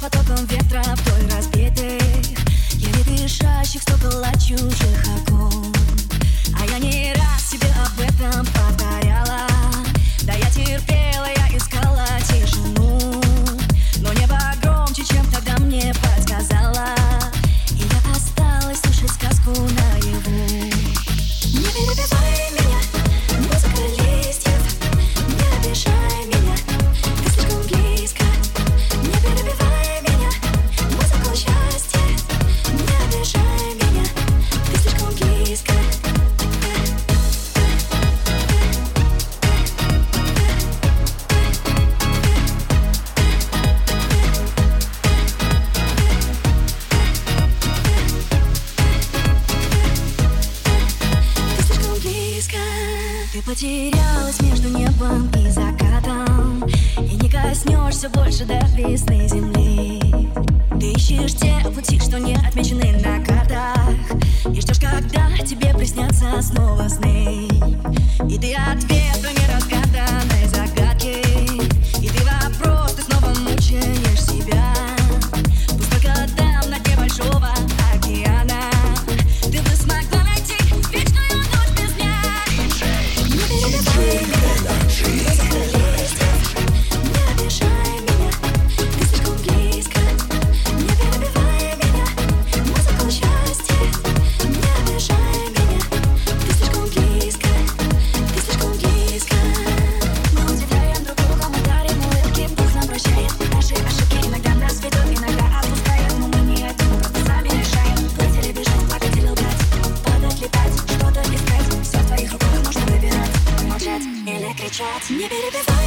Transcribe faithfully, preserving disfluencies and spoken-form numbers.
потоком ветра вдоль разбитых, еле дышащих стекол от чужих окон. А я не раз себе об этом повторяла. Да я терпела, я искала тишину, но небо громче, чем тогда мне подсказала, и я осталась слушать сказку наяву. Не перебивай меня, музыка листьев, не обижай меня, ты слишком близко. Не перебивай меня, музыка счастья, не обижай меня, ты слишком близко. Ты потерялась между небом и закатом, и не коснешься больше до весны земли. Ты ищешь те пути, что не отмечены на картах, и ждешь, когда тебе приснятся снова сны. И ты ответа не разгаданной загадки, и ты вопрос, ты снова мучаешь себя. Пусть только там, на дне большого океана, ты бы смогла найти вечную ночь без дня. Не перебивай меня, музыка листьев, не обижай меня, ты слишком близко. Не перебивай меня, музыка счастья, не обижай меня, ты слишком близко, ты слишком близко. Мы удивляем друг друга, мы дарим улыбки, Бог нам прощает наши ошибки. Иногда нас ведут, иногда отпускает, но мы не это, мы просто сами решаем. Плыть или бежать, плакать или лгать, падать, летать, что-то искать, все в твоих руках, можно выбирать, молчать или кричать. Не перебивай